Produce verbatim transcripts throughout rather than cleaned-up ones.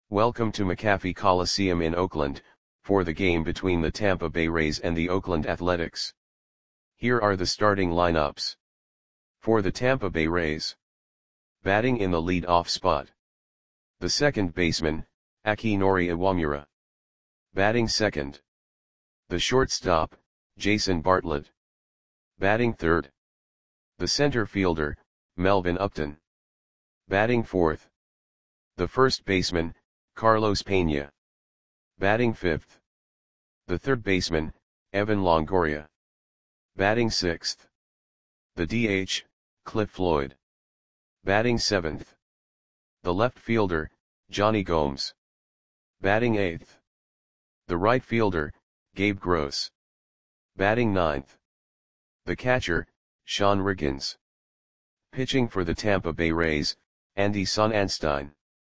Welcome to McAfee Coliseum in Oakland, for the game between the Tampa Bay Rays and the Oakland Athletics. Here are the starting lineups. For the Tampa Bay Rays. Batting in the lead-off spot. The second baseman, Akinori Iwamura. Batting second. The shortstop, Jason Bartlett. Batting third. The center fielder, Melvin Upton. Batting fourth. The first baseman, Carlos Pena. Batting fifth. The third baseman, Evan Longoria. Batting sixth. The D H, Cliff Floyd. Batting seventh. The left fielder, Jonny Gomes. Batting eighth. The right fielder, Gabe Gross. Batting ninth. The catcher, Sean Riggins. Pitching for the Tampa Bay Rays, Andy Sonnanstine.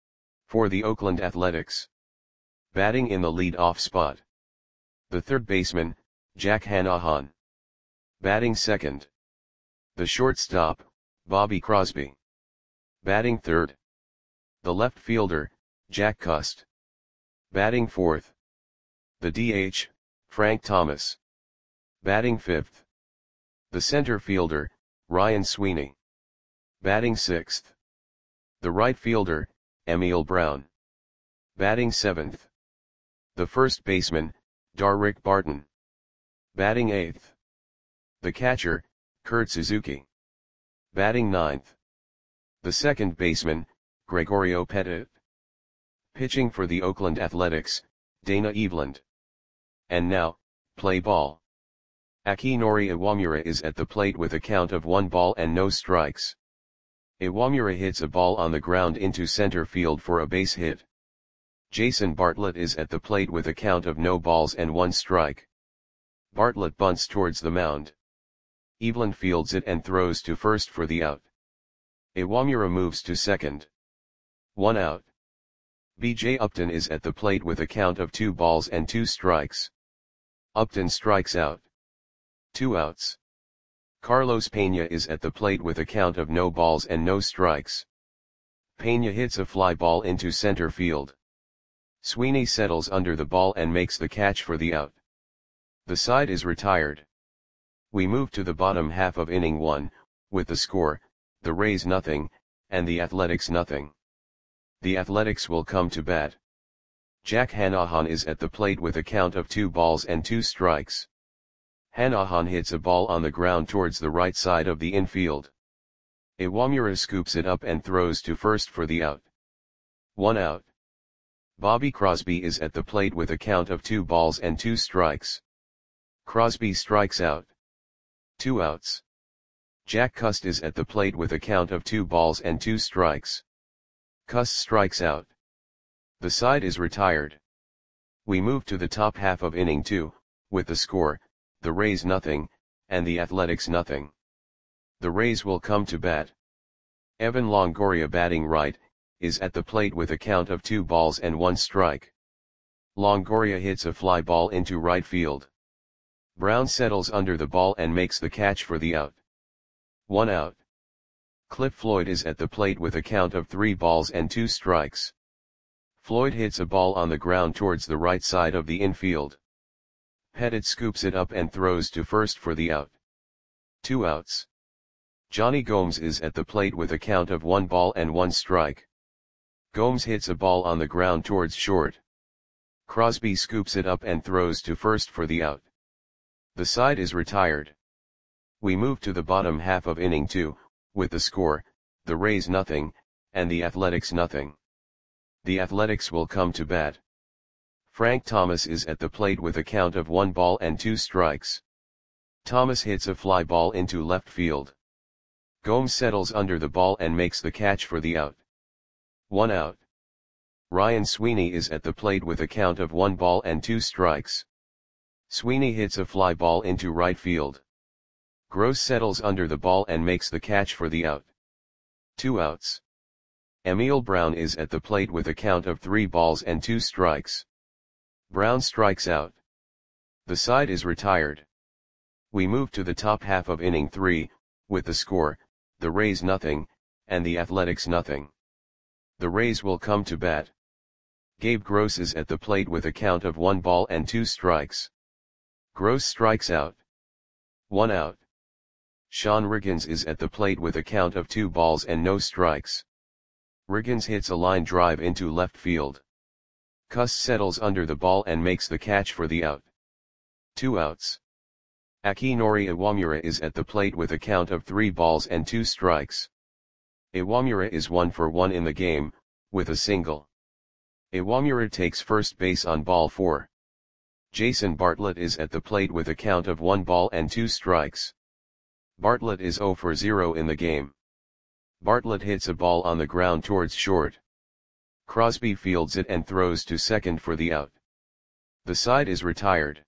For the Oakland Athletics. Batting in the lead-off spot. The third baseman, Jack Hannahan. Batting second. The shortstop, Bobby Crosby. Batting third. The left fielder, Jack Cust. Batting fourth. The D H, Frank Thomas. Batting fifth. The center fielder, Ryan Sweeney. Batting sixth. The right fielder, Emil Brown. Batting seventh. The first baseman, Darick Barton. Batting eighth. The catcher, Kurt Suzuki. Batting ninth. The second baseman, Gregorio Petit. Pitching for the Oakland Athletics, Dana Eveland. And now, play ball. Akinori Iwamura is at the plate with a count of one ball and no strikes. Iwamura hits a ball on the ground into center field for a base hit. Jason Bartlett is at the plate with a count of no balls and one strike. Bartlett bunts towards the mound. Eveland fields it and throws to first for the out. Iwamura moves to second. One out. B J Upton is at the plate with a count of two balls and two strikes. Upton strikes out. Two outs. Carlos Pena is at the plate with a count of no balls and no strikes. Pena hits a fly ball into center field. Sweeney settles under the ball and makes the catch for the out. The side is retired. We move to the bottom half of inning one, with the score, the Rays nothing, and the Athletics nothing. The Athletics will come to bat. Jack Hannahan is at the plate with a count of two balls and two strikes. Hannahan hits a ball on the ground towards the right side of the infield. Iwamura scoops it up and throws to first for the out. One out. Bobby Crosby is at the plate with a count of two balls and two strikes. Crosby strikes out. Two outs. Jack Cust is at the plate with a count of two balls and two strikes. Cust strikes out. The side is retired. We move to the top half of inning two, with the score, the Rays nothing, and the Athletics nothing. The Rays will come to bat. Evan Longoria batting right, is at the plate with a count of two balls and one strike. Longoria hits a fly ball into right field. Brown settles under the ball and makes the catch for the out. One out. Cliff Floyd is at the plate with a count of three balls and two strikes. Floyd hits a ball on the ground towards the right side of the infield. Petit scoops it up and throws to first for the out. Two outs. Jonny Gomes is at the plate with a count of one ball and one strike. Gomes hits a ball on the ground towards short. Crosby scoops it up and throws to first for the out. The side is retired. We move to the bottom half of inning two, with the score, the Rays nothing, and the Athletics nothing. The Athletics will come to bat. Frank Thomas is at the plate with a count of one ball and two strikes. Thomas hits a fly ball into left field. Gomes settles under the ball and makes the catch for the out. One out. Ryan Sweeney is at the plate with a count of one ball and two strikes. Sweeney hits a fly ball into right field. Gross settles under the ball and makes the catch for the out. Two outs. Emil Brown is at the plate with a count of three balls and two strikes. Brown strikes out. The side is retired. We move to the top half of inning three, with the score, the Rays nothing, and the Athletics nothing. The Rays will come to bat. Gabe Gross is at the plate with a count of one ball and two strikes. Gross strikes out. One out. Sean Riggins is at the plate with a count of two balls and no strikes. Riggins hits a line drive into left field. Cust settles under the ball and makes the catch for the out. Two outs. Akinori Iwamura is at the plate with a count of three balls and two strikes. Iwamura is one for one in the game, with a single. Iwamura takes first base on ball four. Jason Bartlett is at the plate with a count of one ball and two strikes. Bartlett is zero for zero in the game. Bartlett hits a ball on the ground towards short. Crosby fields it and throws to second for the out. The side is retired.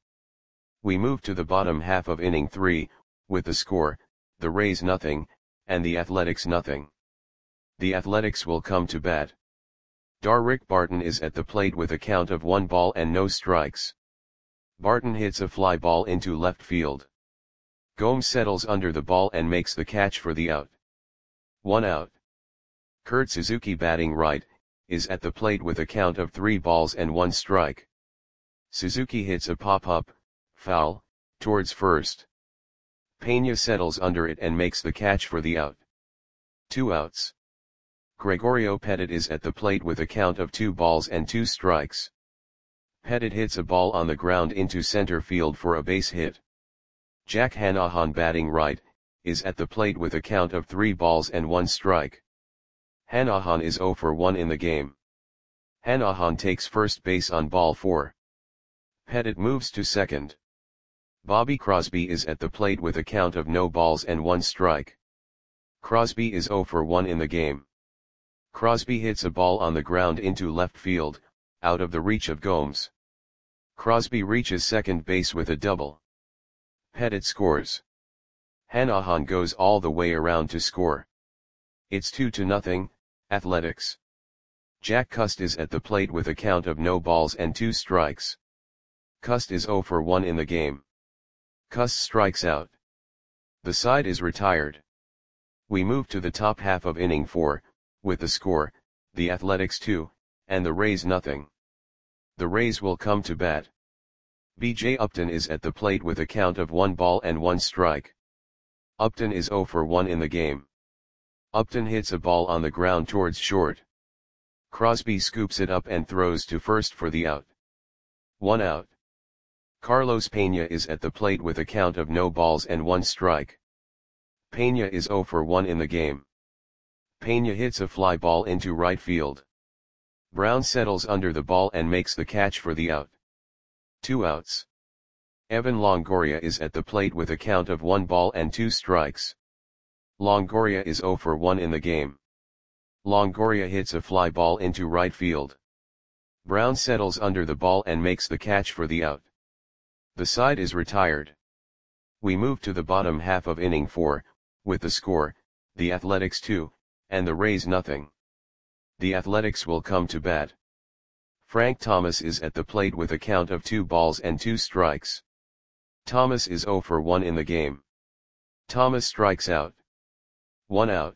We move to the bottom half of inning three, with the score, the Rays nothing, and the Athletics nothing. The Athletics will come to bat. Darrick Barton is at the plate with a count of one ball and no strikes. Barton hits a fly ball into left field. Gomes settles under the ball and makes the catch for the out. One out. Kurt Suzuki, batting right, is at the plate with a count of three balls and one strike. Suzuki hits a pop-up, foul, towards first. Pena settles under it and makes the catch for the out. Two outs. Gregorio Petit is at the plate with a count of two balls and two strikes. Petit hits a ball on the ground into center field for a base hit. Jack Hanahan, batting right, is at the plate with a count of three balls and one strike. Hanahan is zero for one in the game. Hanahan takes first base on ball four. Petit moves to second. Bobby Crosby is at the plate with a count of no balls and one strike. Crosby is zero for one in the game. Crosby hits a ball on the ground into left field, out of the reach of Gomes. Crosby reaches second base with a double. Petit scores. Hanahan goes all the way around to score. It's two to nothing, Athletics. Jack Cust is at the plate with a count of no balls and two strikes. Cust is zero for one in the game. Cust strikes out. The side is retired. We move to the top half of inning four, with the score, the Athletics two, and the Rays nothing. The Rays will come to bat. B J Upton is at the plate with a count of one ball and one strike. Upton is zero for one in the game. Upton hits a ball on the ground towards short. Crosby scoops it up and throws to first for the out. One out. Carlos Pena is at the plate with a count of no balls and one strike. Pena is zero for one in the game. Pena hits a fly ball into right field. Brown settles under the ball and makes the catch for the out. Two outs. Evan Longoria is at the plate with a count of one ball and two strikes. Longoria is zero for one in the game. Longoria hits a fly ball into right field. Brown settles under the ball and makes the catch for the out. The side is retired. We move to the bottom half of inning four, with the score, the Athletics two, and the Rays nothing. The Athletics will come to bat. Frank Thomas is at the plate with a count of two balls and two strikes. Thomas is zero for one in the game. Thomas strikes out. One out.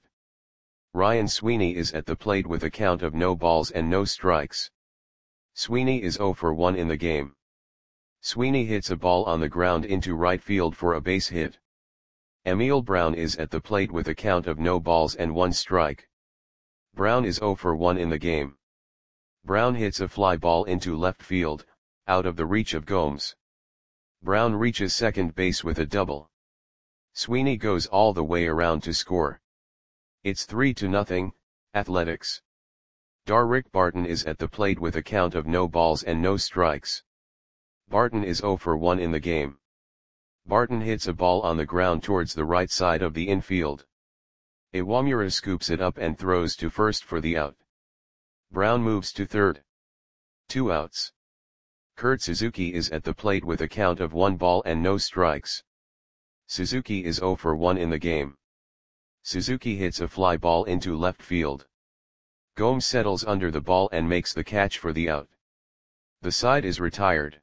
Ryan Sweeney is at the plate with a count of no balls and no strikes. Sweeney is zero for one in the game. Sweeney hits a ball on the ground into right field for a base hit. Emil Brown is at the plate with a count of no balls and one strike. Brown is zero for one in the game. Brown hits a fly ball into left field, out of the reach of Gomes. Brown reaches second base with a double. Sweeney goes all the way around to score. It's three to nothing, Athletics. Darrick Barton is at the plate with a count of no balls and no strikes. Barton is zero for one in the game. Barton hits a ball on the ground towards the right side of the infield. Iwamura scoops it up and throws to first for the out. Brown moves to third. Two outs. Kurt Suzuki is at the plate with a count of one ball and no strikes. Suzuki is zero for one in the game. Suzuki hits a fly ball into left field. Gomes settles under the ball and makes the catch for the out. The side is retired.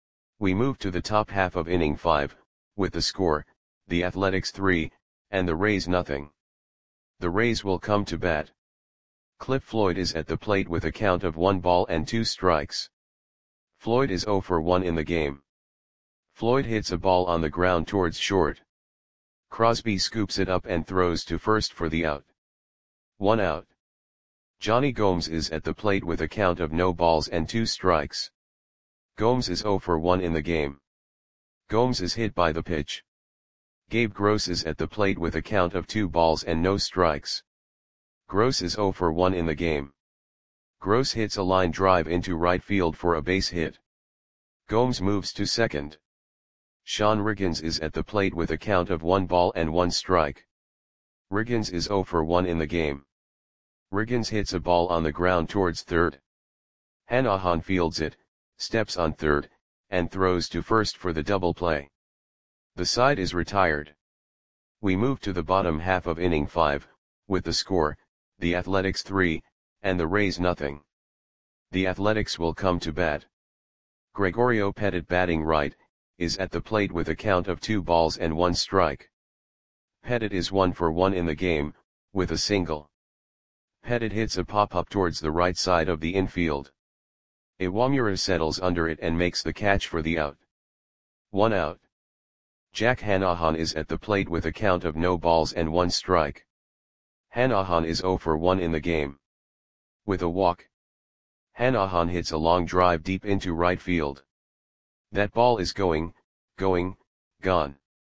We move to the top half of inning five, with the score, the Athletics three, and the Rays nothing. The Rays will come to bat. Cliff Floyd is at the plate with a count of one ball and two strikes. Floyd is zero for one in the game. Floyd hits a ball on the ground towards short. Crosby scoops it up and throws to first for the out. One out. Johnny Gomes is at the plate with a count of no balls and two strikes. Gomes is zero for one in the game. Gomes is hit by the pitch. Gabe Gross is at the plate with a count of two balls and no strikes. Gross is zero for one in the game. Gross hits a line drive into right field for a base hit. Gomes moves to second. Sean Riggins is at the plate with a count of one ball and one strike. Riggins is zero for one in the game. Riggins hits a ball on the ground towards third. Hanahan fields it, steps on third, and throws to first for the double play. The side is retired. We move to the bottom half of inning five, with the score, the Athletics three, and the Rays nothing. The Athletics will come to bat. Gregorio Petit, batting right, is at the plate with a count of two balls and one strike. Petit is one for one in the game, with a single. Petit hits a pop-up towards the right side of the infield. Iwamura settles under it and makes the catch for the out. One out. Jack Hanahan is at the plate with a count of no balls and one strike. Hanahan is zero for one in the game. With a walk. Hanahan hits a long drive deep into right field. That ball is going, going, gone.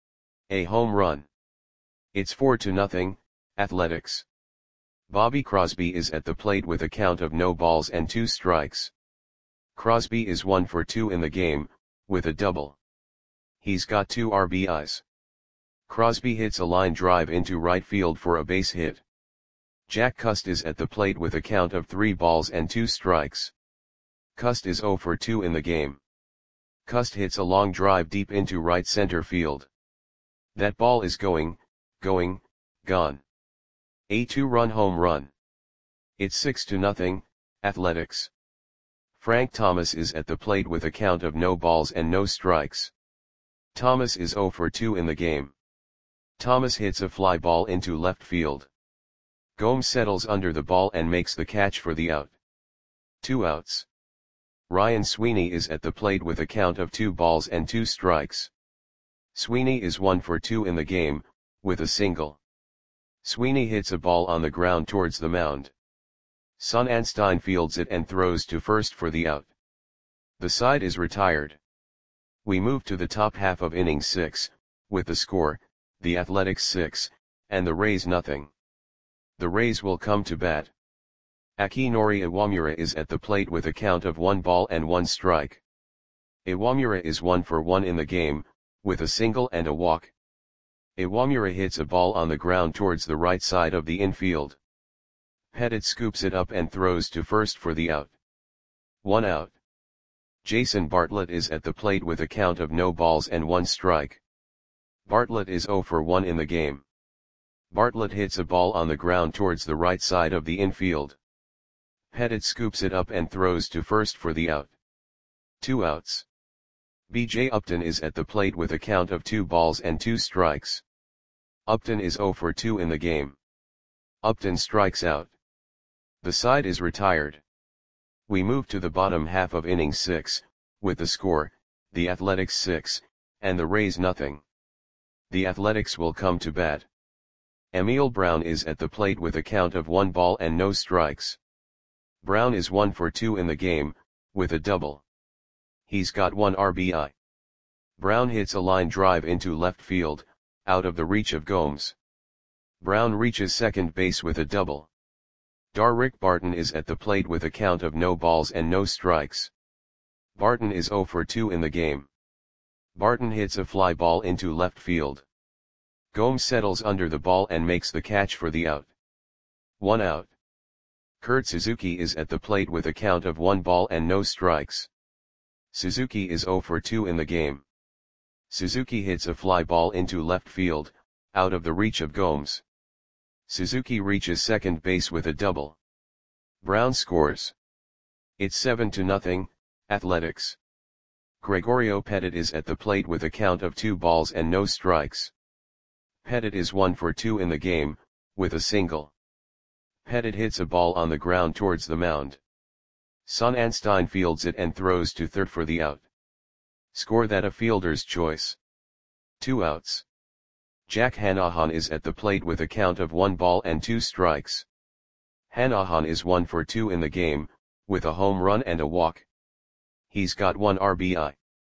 A home run. It's four to nothing, Athletics. Bobby Crosby is at the plate with a count of no balls and two strikes. Crosby is one for two in the game, with a double. He's got two R B Is. Crosby hits a line drive into right field for a base hit. Jack Cust is at the plate with a count of three balls and two strikes. Cust is zero for two in the game. Cust hits a long drive deep into right center field. That ball is going, going, gone. A two-run home run. It's six to nothing, Athletics. Frank Thomas is at the plate with a count of no balls and no strikes. Thomas is zero for two in the game. Thomas hits a fly ball into left field. Gomes settles under the ball and makes the catch for the out. Two outs. Ryan Sweeney is at the plate with a count of two balls and two strikes. Sweeney is one for two in the game, with a single. Sweeney hits a ball on the ground towards the mound. Son Anstein fields it and throws to first for the out. The side is retired. We move to the top half of inning six, with the score, the Athletics six, and the Rays nothing. The Rays will come to bat. Akinori Iwamura is at the plate with a count of one ball and one strike. Iwamura is one for one in the game, with a single and a walk. Iwamura hits a ball on the ground towards the right side of the infield. Petit scoops it up and throws to first for the out. One out. Jason Bartlett is at the plate with a count of no balls and one strike. Bartlett is zero for one in the game. Bartlett hits a ball on the ground towards the right side of the infield. Petit scoops it up and throws to first for the out. Two outs. B J Upton is at the plate with a count of two balls and two strikes. Upton is zero for two in the game. Upton strikes out. The side is retired. We move to the bottom half of inning six, with the score, the Athletics six, and the Rays nothing. The Athletics will come to bat. Emil Brown is at the plate with a count of one ball and no strikes. Brown is one for two in the game, with a double. He's got one R B I. Brown hits a line drive into left field, out of the reach of Gomes. Brown reaches second base with a double. Darrick Barton is at the plate with a count of no balls and no strikes. Barton is zero for two in the game. Barton hits a fly ball into left field. Gomes settles under the ball and makes the catch for the out. One out. Kurt Suzuki is at the plate with a count of one ball and no strikes. Suzuki is zero for two in the game. Suzuki hits a fly ball into left field, out of the reach of Gomes. Suzuki reaches second base with a double. Brown scores. It's seven to nothing, Athletics. Gregorio Petit is at the plate with a count of two balls and no strikes. Petit is one for two in the game, with a single. Pettit hits a ball on the ground towards the mound. Sonnanstine fields it and throws to third for the out. Score that a fielder's choice. Two outs. Jack Hanahan is at the plate with a count of one ball and two strikes. Hanahan is one for two in the game, with a home run and a walk. He's got one R B I.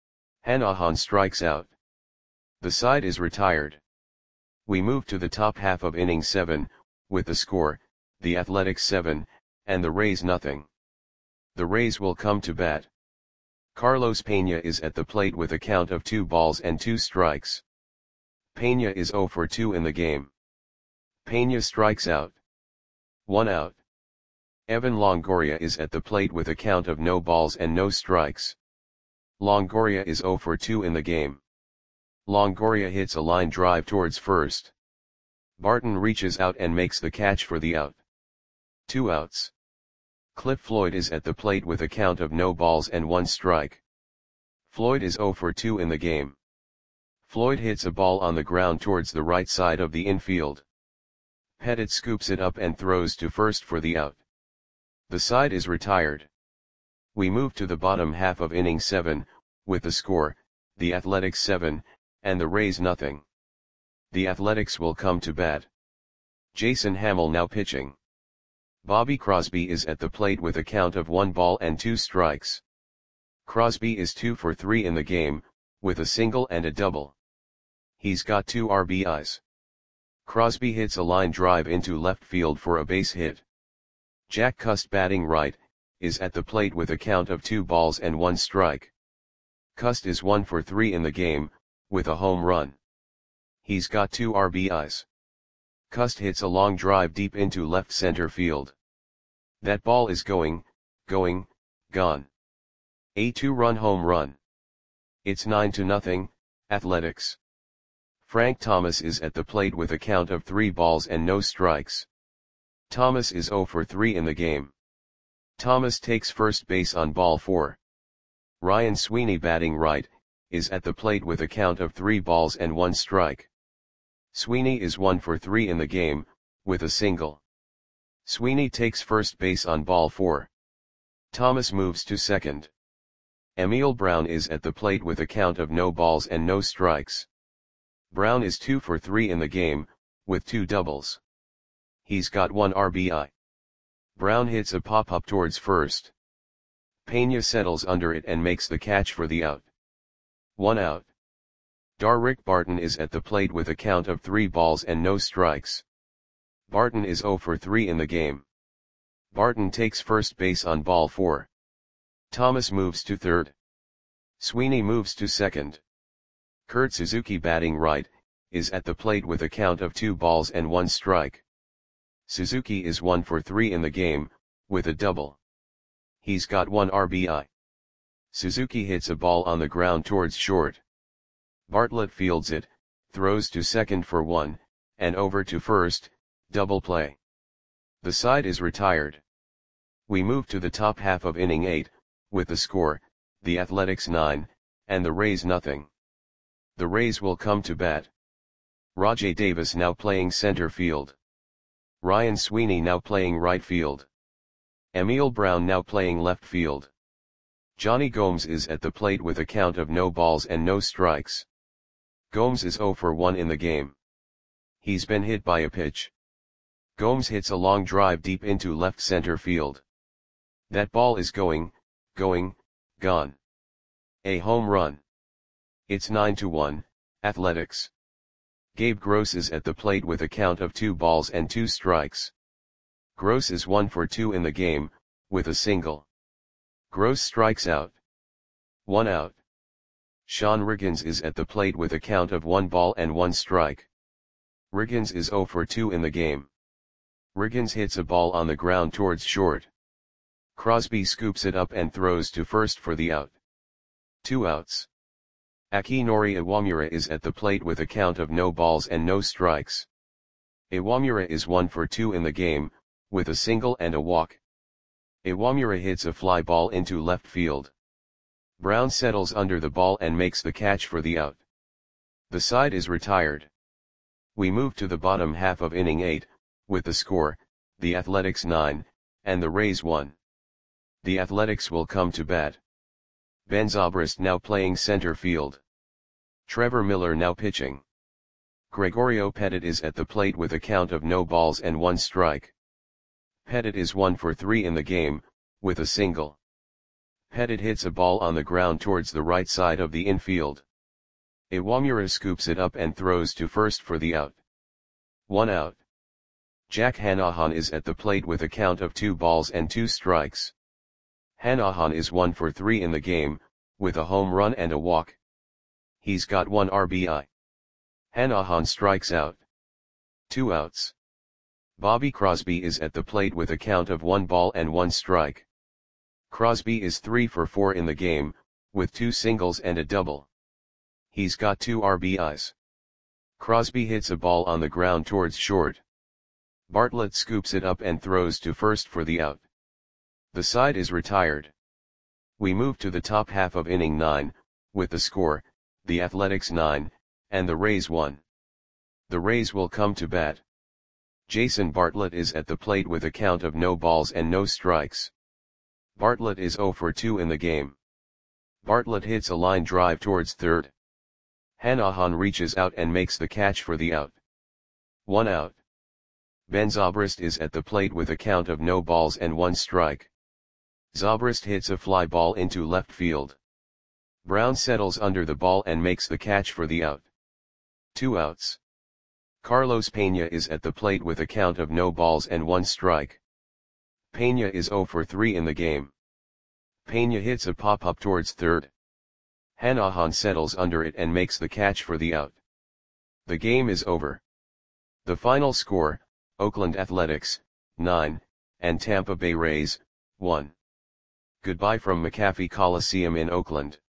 Hanahan strikes out. The side is retired. We move to the top half of inning seven, with the score, the Athletics seven, and the Rays nothing. The Rays will come to bat. Carlos Pena is at the plate with a count of two balls and two strikes. Pena is zero for two in the game. Pena strikes out. One out. Evan Longoria is at the plate with a count of no balls and no strikes. Longoria is zero for two in the game. Longoria hits a line drive towards first. Barton reaches out and makes the catch for the out. Two outs. Cliff Floyd is at the plate with a count of no balls and one strike. Floyd is zero for two in the game. Floyd hits a ball on the ground towards the right side of the infield. Pettit scoops it up and throws to first for the out. The side is retired. We move to the bottom half of inning seven, with the score, the Athletics seven, and the Rays nothing. The Athletics will come to bat. Jason Hammel now pitching. Bobby Crosby is at the plate with a count of one ball and two strikes. Crosby is two for three in the game, with a single and a double. He's got two R B Is. Crosby hits a line drive into left field for a base hit. Jack Cust batting right, is at the plate with a count of two balls and one strike. Cust is one for three in the game, with a home run. He's got two R B Is. Cust hits a long drive deep into left center field. That ball is going, going, gone. A two-run home run. It's nine to nothing, Athletics. Frank Thomas is at the plate with a count of three balls and no strikes. Thomas is zero for three in the game. Thomas takes first base on ball four. Ryan Sweeney batting right, is at the plate with a count of three balls and one strike. Sweeney is one for three in the game, with a single. Sweeney takes first base on ball four. Thomas moves to second. Emil Brown is at the plate with a count of no balls and no strikes. Brown is two for three in the game, with two doubles. He's got one R B I. Brown hits a pop-up towards first. Pena settles under it and makes the catch for the out. One out. Darrick Barton is at the plate with a count of three balls and no strikes. Barton is zero for three in the game. Barton takes first base on ball four. Thomas moves to third. Sweeney moves to second. Kurt Suzuki batting right, is at the plate with a count of two balls and one strike. Suzuki is one for three in the game, with a double. He's got one R B I. Suzuki hits a ball on the ground towards short. Bartlett fields it, throws to second for one, and over to first, double play. The side is retired. We move to the top half of inning eight, with the score, the Athletics nine, and the Rays nothing. The Rays will come to bat. Rajai Davis now playing center field. Ryan Sweeney now playing right field. Emil Brown now playing left field. Johnny Gomes is at the plate with a count of no balls and no strikes. Gomes is zero for one in the game. He's been hit by a pitch. Gomes hits a long drive deep into left center field. That ball is going, going, gone. A home run. It's nine to one, Athletics. Gabe Gross is at the plate with a count of two balls and two strikes. Gross is one for two in the game, with a single. Gross strikes out. One out. Sean Riggins is at the plate with a count of one ball and one strike. Riggins is zero for two in the game. Riggins hits a ball on the ground towards short. Crosby scoops it up and throws to first for the out. Two outs. Akinori Iwamura is at the plate with a count of no balls and no strikes. Iwamura is one for two in the game, with a single and a walk. Iwamura hits a fly ball into left field. Brown settles under the ball and makes the catch for the out. The side is retired. We move to the bottom half of inning eight, with the score, the Athletics nine, and the Rays one. The Athletics will come to bat. Ben Zobrist now playing center field. Trevor Miller now pitching. Gregorio Petit is at the plate with a count of no balls and one strike. Petit is one for three in the game, with a single. Petit hits a ball on the ground towards the right side of the infield. Iwamura scoops it up and throws to first for the out. One out. Jack Hanahan is at the plate with a count of two balls and two strikes. Hanahan is one for three in the game, with a home run and a walk. He's got one R B I. Hanahan strikes out. Two outs. Bobby Crosby is at the plate with a count of one ball and one strike. Crosby is three for four in the game, with two singles and a double. He's got two R B Is. Crosby hits a ball on the ground towards short. Bartlett scoops it up and throws to first for the out. The side is retired. We move to the top half of inning nine, with the score, the Athletics nine, and the Rays one. The Rays will come to bat. Jason Bartlett is at the plate with a count of no balls and no strikes. Bartlett is zero for two in the game. Bartlett hits a line drive towards third. Hanahan reaches out and makes the catch for the out. One out. Ben Zobrist is at the plate with a count of no balls and one strike. Zobrist hits a fly ball into left field. Brown settles under the ball and makes the catch for the out. Two outs. Carlos Pena is at the plate with a count of no balls and one strike. Pena is zero for three in the game. Pena hits a pop-up towards third. Hanahan settles under it and makes the catch for the out. The game is over. The final score, Oakland Athletics, nine, and Tampa Bay Rays, one. Goodbye from McAfee Coliseum in Oakland.